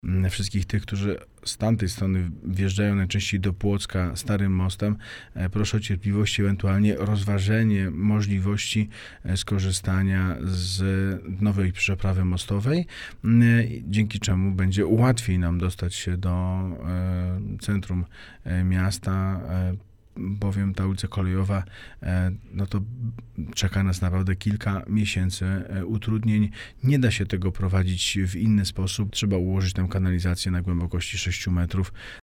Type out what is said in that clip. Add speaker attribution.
Speaker 1: wszystkich tych, którzy z tamtej strony wjeżdżają najczęściej do Płocka starym mostem. Proszę o cierpliwość, ewentualnie rozważenie możliwości skorzystania z nowej przeprawy mostowej, dzięki czemu będzie łatwiej nam dostać się do centrum miasta, bowiem ta ulica Kolejowa, no to czeka nas naprawdę kilka miesięcy utrudnień. Nie da się tego prowadzić w inny sposób. Trzeba ułożyć tam kanalizację na głębokości 6 metrów.